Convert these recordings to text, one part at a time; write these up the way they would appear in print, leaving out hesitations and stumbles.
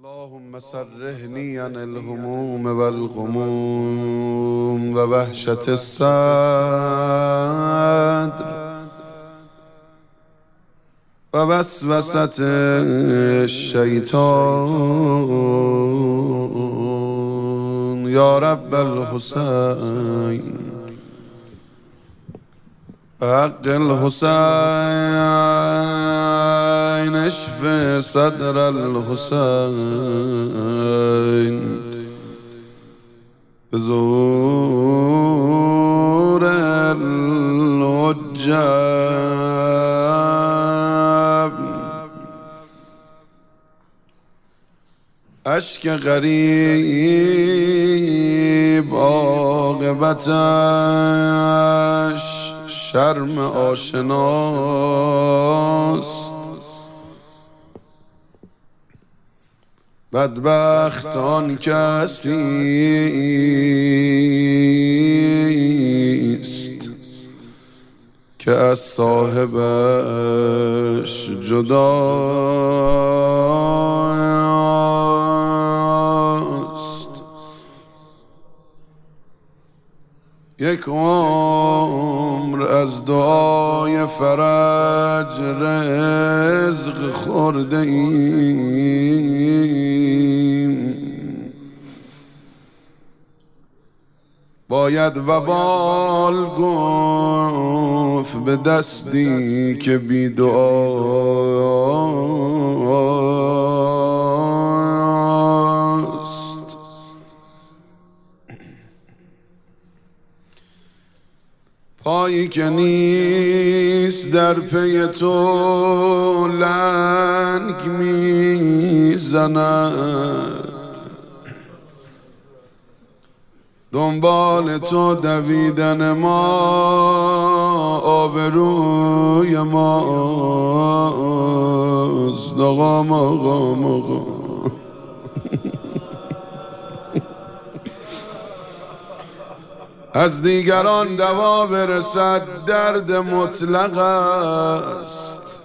اللهم سرحني عن الهموم والغموم ووحشة الصدر ووسوسة الشيطان يا رب الحسين حق الحسين اشف صدر الحسين بظهور الحجاب اشک غریب عاقبتش شرم آشناست بدبخت آن کسی است که از صاحبش جداست. یک عمر از دعای فرج رزق خورده ایم، باید وبال گفت به دستی که بی دعاست. پایی که نیست در پی تو لنگ میزند، دنبال تو دویدن ما آبروی ماست. آقا از دیگران دوا برسد درد مطلق است،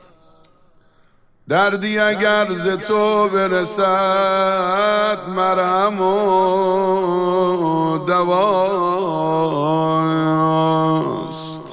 دردی اگر ز تو برسد مرهم و دواست.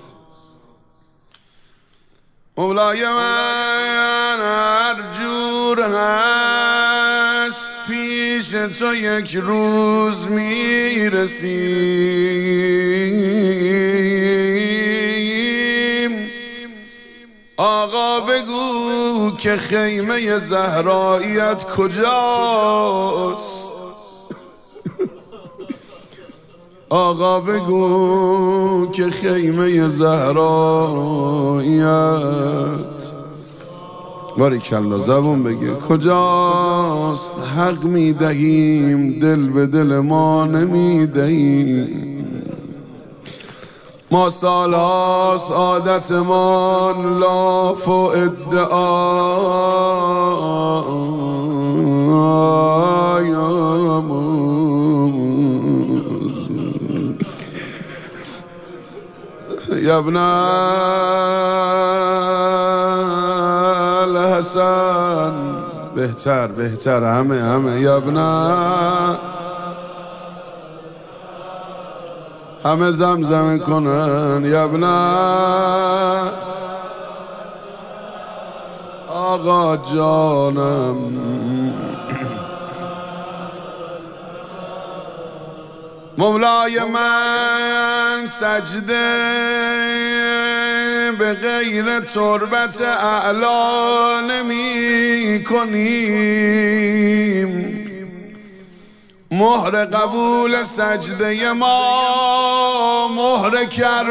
مولای من هر جور هست پیش تو یک روز میرسیم. آقا بگو که خیمه زهراییت کجاست؟ آقا بگو که خیمه زهراییت باریکالله زبون بگیر کجاست؟ حق میدهیم دل به دل ما نمیدهیم. ما سالهاست عادتمان لاف و ادعا یا ابن الحسن بهتر همه یا ابن همه زمزمه کنن یا ابن آقا جانم. مولای من سجده به غیر تربت اعلا نمی کنیم. مهر قبول سجده ما مهر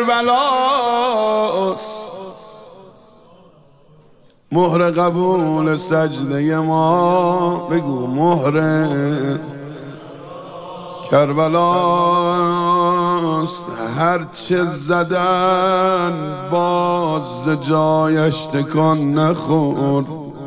کربلاست. مهر قبول سجده ما بگو مهر کربلاست. هرچه زدن باز ز جایش تکان نخورد.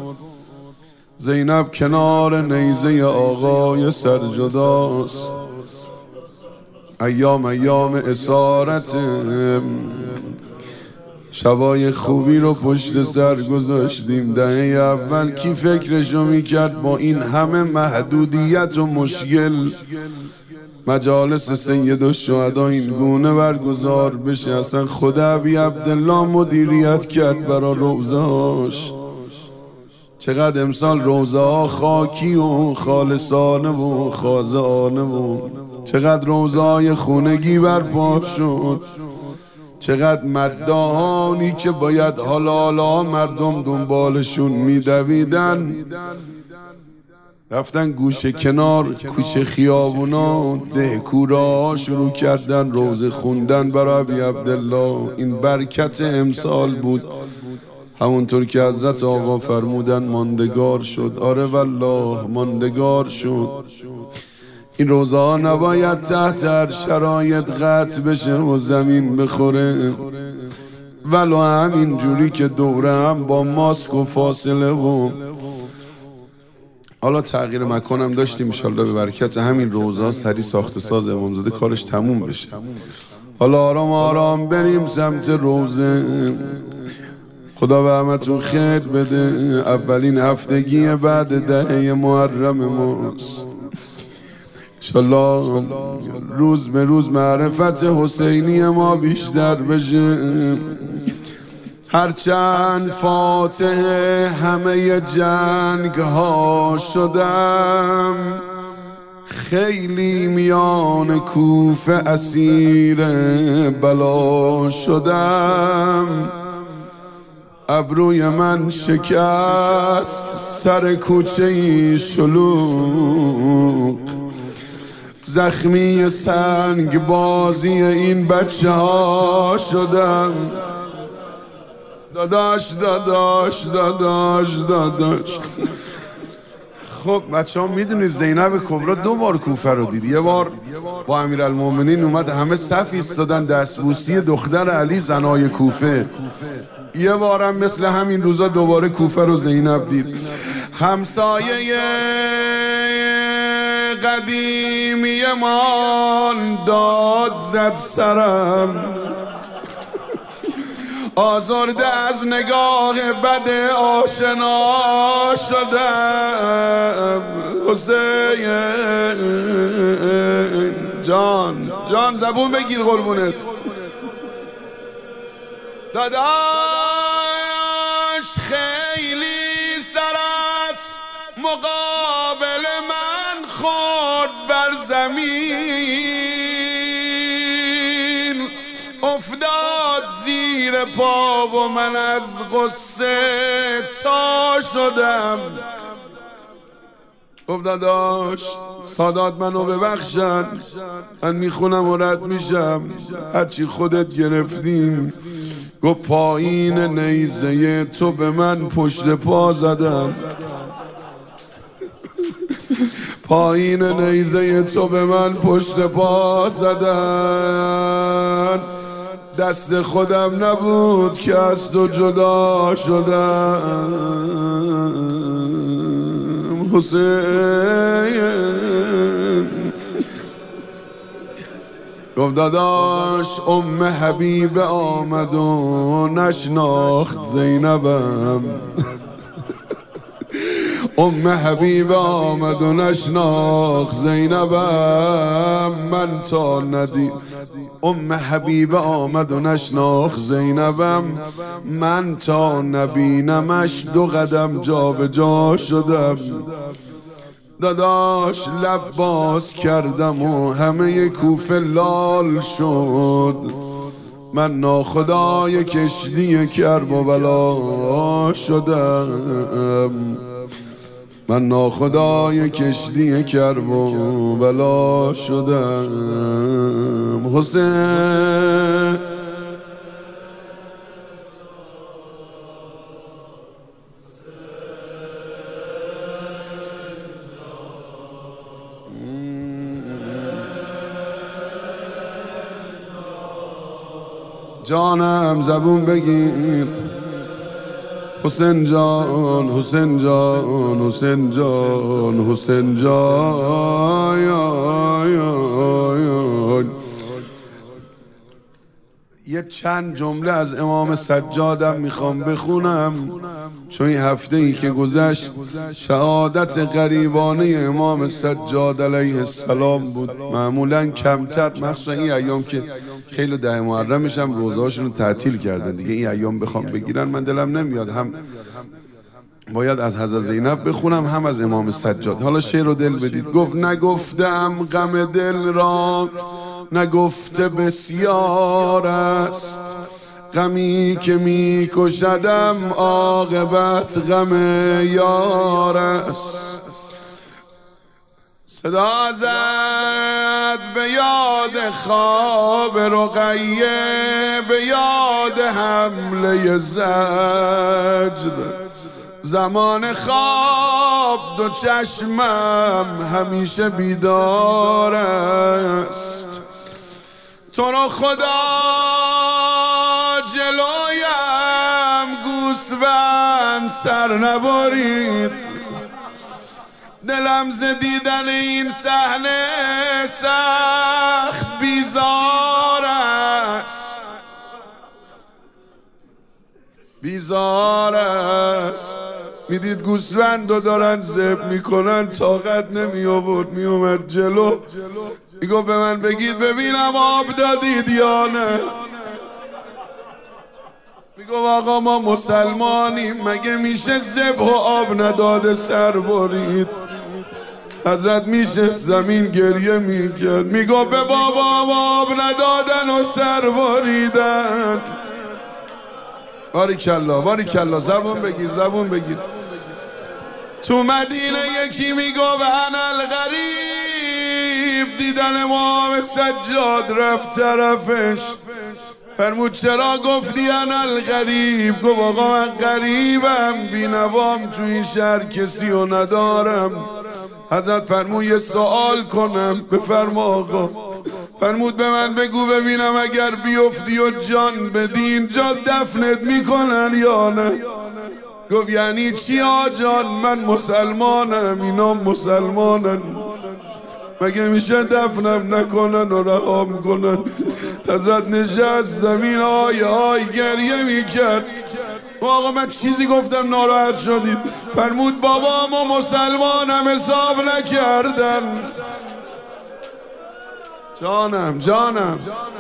زینب کنار نیزه آقای سرجداست. ایام اسارت شبای خوبی رو پشت سر گذاشتیم. دهه اول کی فکرشو میکرد با این همه محدودیت و مشکل مجالس سید الشهدا این گونه برگزار بشه؟ اصلا خود ابی عبدالله مدیریت کرد برا روزهاش. چقدر امسال روزه ها خاکی و خالصانه و خازانه و چقدر روزه های خونگی برپا شد. چقدر مداهانی که باید حالا مردم دنبالشون میدویدن رفتن گوشه کنار کوچه خیابونا دهکورا شروع کردن روزه خوندن برای ابی عبدالله. این برکت امسال بود، همونطور که حضرت آقا فرمودن ماندگار شد. آره والله ماندگار شد. این روزه ها نباید تحت هر شرایط قطع بشه و زمین بخوره، ولو همین جوری که دوره هم با ماسک و فاصله و حالا تغییر مکانم داشتیم. انشالله به برکت همین روزه ها سری ساخت ساز امامزاده کارش تموم بشه. حالا آرام آرام بریم سمت روزه. خدا به همتون خیر بده. اولین هفتگی بعد دهه محرم ماست. انشالله روز به روز معرفت حسینی ما بیشتر بشه. هرچند فاتح همه جنگ ها شدم، خیلی میان کوفه اسیر بلا شدم. ابروی من شکست سر کوچه شلوغ، زخمی سنگ بازی این بچه ها شدم. داداش داداش داداش داداش. خب بچه ها میدونید زینب کبرا 2 بار کوفه رو دید. یه بار با امیرالمومنین اومد همه صف ایستادن دستبوسی دختر علی زنای کوفه. یه بارم مثل همین روزا دوباره کوفه رو زینب دید. همسایه قدیمی مان داد زد سرم، آزرده از نگاه بد آشنا شدم. حسین جان جان زبون بگیر قربونت. داداش خیلی سرت مقابل من خورد بر زمین، افتاد زیر پا و من از غصه تا شدم. گفت داداش سادات منو ببخشن، من میخونم و رد میشم، هرچی خودت گرفتیم. گفت پایین نیزه تو به من پشت پا زدم، پایین نیزه تو به من پشت پا زدن. دست خودم نبود که از تو جدا شدم. حسین گفت داداش ام حبیب آمد و نشناخت زینبم. ام حبیب آمد و نشناخت زینبم، من تا ندید. ام حبیب آمد و نشناخت زینبم، من تا نبینمش 2 قدم جا به جا شدم. داداش لب باز کردم و همه کوفه لال شد، من ناخدای کشتی کرب و بلا شدم. من ناخدای کشتی کرب و بلا شدم. حسین جانم زبون بگیر. حسین جان حسین جان حسین جان حسین جان. یه چند جمله از امام سجادم میخوام بخونم، چون این هفته ای که گذشت شهادت غریبانه امام سجاد علیه السلام بود. معمولا کمتر، مخصوصا این ایام که خیلی 10 محرمش هم روزهاشون رو تعطیل کردن دیگه، این ایام بخوام بگیرن من دلم نمیاد، هم باید از حضرت زینب بخونم هم از امام سجاد. حالا شعر رو دل بدید. گفت نگفتم غم دل را نگفته بسیار است، غمی که می کشدم عاقبت غم یار است. صدا زد به یاد خواب رقیه، به یاد حمله زجر، زمان خواب دو چشمم همیشه بیدار است. تو رو خدا جلویم گوسفند سر نبرید، دلم ز دیدن این صحنه سخت بیزار است، بیزار است. میدید گوسفند رو دارن ذبح میکنن، طاقت نمی آورد میومد جلو، میگو به من بگید ببینم آب دادید یا نه. میگو آقا ما مسلمانیم، مگه میشه ذبح و آب نداده سر برید؟ حضرت میشه زمین گریه میکرد، میگو به بابا آب ندادن و سر بریدن. باریکالله باریکالله، زبون بگیر زبون بگیر. تو مدینه یکی میگو انا الغریب، دیدن امام سجاد رفت طرفش، فرمود چرا گفتی انا الغریب؟ گفت آقا من غریبم، بینوام تو این شهر کسی رو ندارم. حضرت فرمود یه سوال کنم؟ بفرما آقا. فرمود به من بگو ببینم اگر بیفتی و جان بدی اینجا دفنت میکنن یا نه؟ گفت یعنی چی آجان؟ من مسلمانم، اینا مسلمانن، مگه میشه دفنم نکنن و رهام کنن؟ حضرت نشست زمین آی آی گریه میکرد. آقا من چیزی گفتم ناراحت شدید؟ فرمود بابا ما مسلمانم حساب نکردن. جانم جانم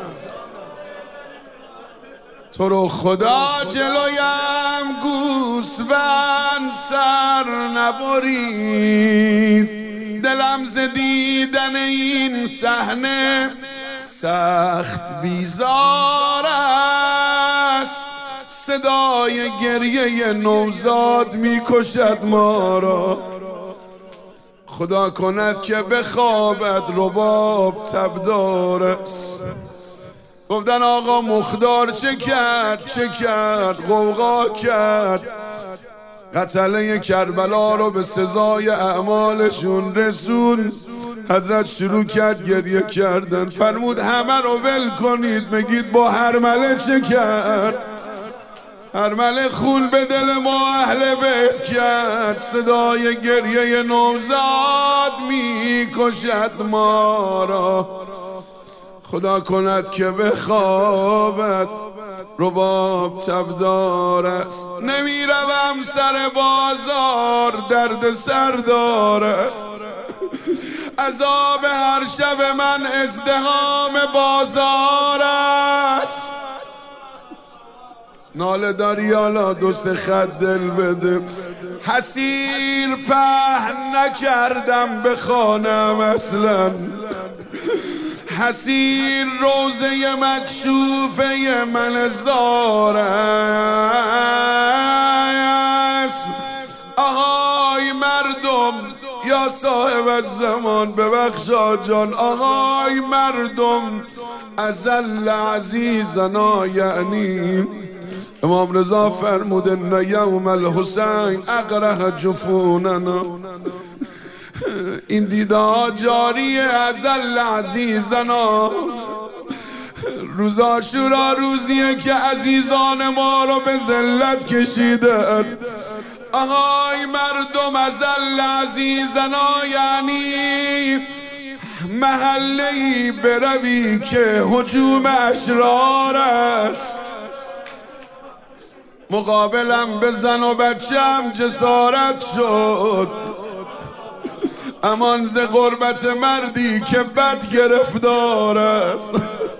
تو رو خدا جلویم گوسفند سر نبرید، دلم ز دیدن این صحنه سخت بیزار است. صدای گریه نوزاد میکشد ما را، خدا کند که بخوابد رباب تبدار است. گفتن آقا مخدار چه کرد چه کرد؟ غوغا کرد، قتله کربلا رو به سزای اعمالشون رسون. حضرت شروع کرد گریه کردن، فرمود همه رو ول کنید، بگید با هرمله چه کرد؟ هرمله خون به دل ما اهل بیت کرد، صدای گریه نوزاد میکشد ما را. خدا کند که بخوابد رباب تبدار است. نمیروم سر بازار درد سر دارد، عذاب هر شب من ازدحام بازار است. ناله داری حالا دو سه خط دل بده. حسیر پهن نکردم بخوانم اصلا، حسیر روزه مکشوفه من زار است. آهای مردم یا صاحب الزمان، ببخشا جان، آهای مردم ازل عزیزنا، یعنی امام رضا فرمود ان یوم الحسین اقرح جفوننا. این دیدار جاریه ازل عزیزنا. روز عاشورا روزیه که عزیزان ما رو به ذلت کشیدن. آهای مردم ازل عزیزنا، یعنی محله‌ای بروی که هجوم اشرار است، مقابلم به زن و بچه‌ام جسارت شد. امان ز غربت مردی که بد گرفتار است،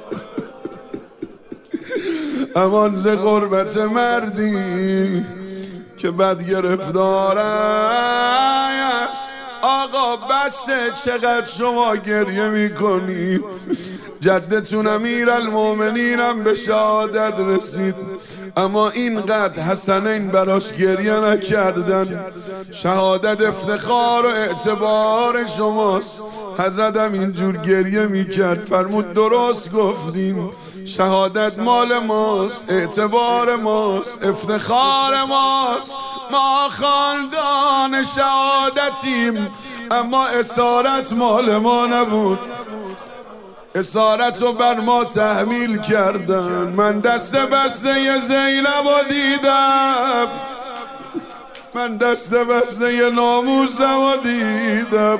امان ز غربت مردی که بد گرفتار است. آقا بسه، چقدر شما گریه میکنی؟ جدتون امیرالمومنینم به شهادت رسید، اما اینقدر حسنین براش گریه نکردن. شهادت افتخار و اعتبار شماست. حضرتم اینجور گریه میکرد، فرمود درست گفتیم، شهادت مال ماست، اعتبار ماست، افتخار ماست. ما خاندان شهادتیم، اما اسارت مال ما نبود، اسارت رو بر ما تحمیل کردن. من دست بسته زینب رو دیدم، من دست بسته ناموسم رو دیدم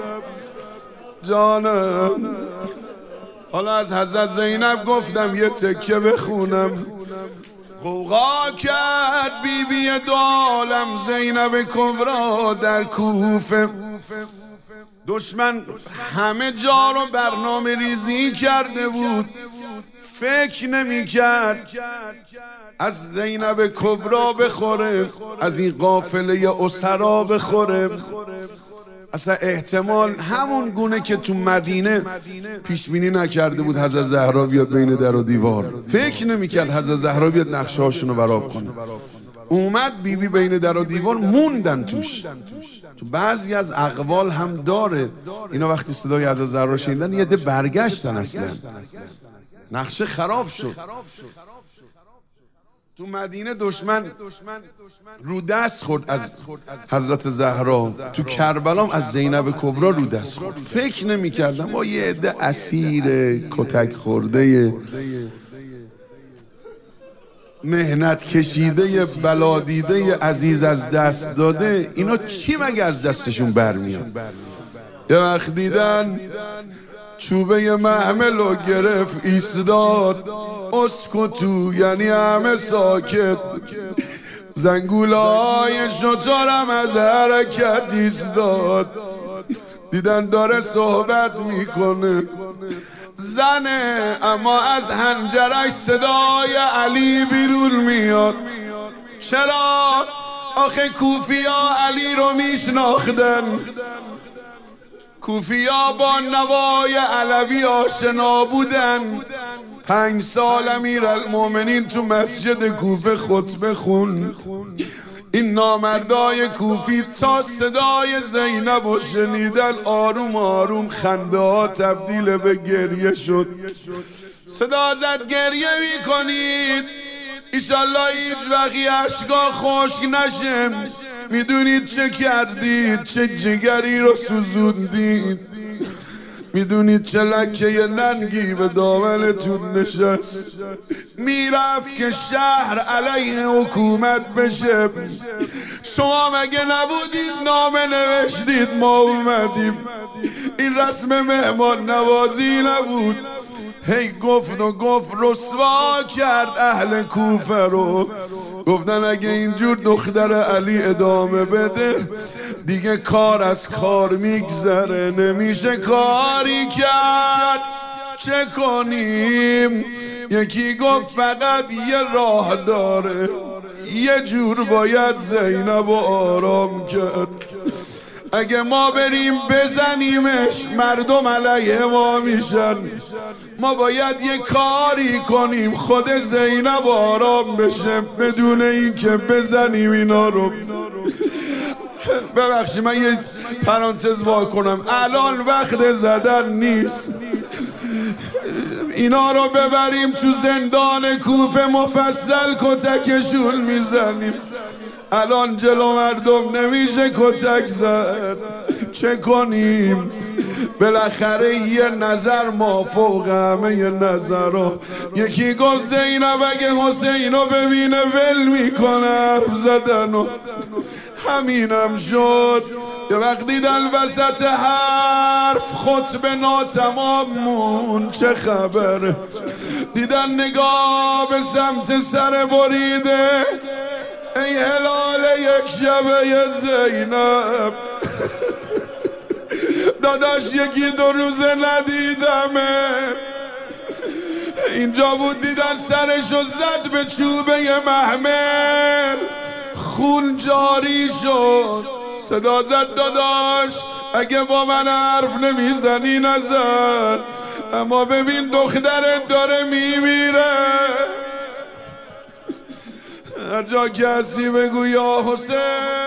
جانم. حالا از حضرت زینب گفتم یه تکه بخونم. غوغا کرد بیبی دو عالم زینب کبرا در کوفه، دشمن همه جا رو برنامه ریزی کرده بود، فکر نمی کرد از زینب کبرا بخوره، از این قافله اسرا بخوره. اصلا احتمال همون گونه که تو مدینه پیش بینی نکرده بود حضرت زهرا بیاد بین در و دیوار، فکر نمی‌کرد حضرت زهرا بیاد نقشه هاشونو براب کنه. اومد بیبی بین در و دیوار، موندن توش. تو بعضی از اقوال هم داره اینا وقتی صدای حضرت زهرا شنیدن یه ده برگشتن، اصلا نقشه خراب شد. تو مدینه دشمن رو دست خورد از حضرت زهرا، تو کربلا از زینب کبرا رو دست خورد. فکر نمی کردم با یه عده اسیر کتک خورده مهنت کشیده بلادیده عزیز از دست داده، اینا چی مگه از دستشون برمیاد؟ یه وقت دیدن چوبه محمل رو گرفت ایستاد، اسکتو یعنی همه ساکت، زنگولای شطارم از حرکت ایستاد. دیدن داره صحبت میکنه، زنه اما از حنجرش صدای علی بیرون میاد. چرا؟ آخه کوفیا علی رو میشناختن، کوفیا با نوای علوی آشنا بودن. 5 سال امیرالمومنین تو مسجد کوفه خطبه خوند. این نامردای کوفی تا صدای زینب رو شنیدن آروم آروم خنده ها تبدیل به گریه شد. صدا زد گریه می کنید، ایشالله هیچ وقتی اشکا خشک نشه. میدونید چه کردید؟ چه جگری رو سوزوندید؟ میدونید چه لکه ننگی به دامنتون نشست؟ میرفت که شهر علیه حکومت بشه، شما مگه نبودید نامه نوشتید ما اومدیم؟ این رسم مهمان نوازی نبود. هی گفت و گفت، رسوا کرد اهل کوفه رو. گفتن اگه اینجور دختر علی ادامه بده دیگه کار از کار میگذره، نمیشه کاری کرد، چه کنیم؟ یکی گفت فقط یه راه داره، یه جور باید زینب رو آرام کرد. اگه ما بریم بزنیمش مردم علیه ما میشن، ما باید یه کاری کنیم خود زینب آرام بشه بدون اینکه بزنیم اینا رو. ببخشید من یه پرانتز وا کنم، الان وقت زدن نیست، اینا رو ببریم تو زندان کوفه مفصل کتکشون میزنیم. الان جلو مردم نمیشه کتک زد، چه کنیم؟ بالاخره یه نظر ما فوق همه نظرها. یکی گفت زینب اگه حسینو ببینه ول میکنه حرف زدنو. همینم شد، یه وقت دیدن وسط حرف خطبه ناتمامون چه خبره، دیدن نگاه به سمت سر بریده، ای هلال یک شبه زینب داداش یکی دو روزه ندیدمه. اینجا بود دیدن سرشو زد به چوبه محمل، خون جاری شد، صدا زد داداش اگه با من حرف نمیزنی نزن، اما ببین دخترت داره میمیره. هر جا کسی بگو یا حسین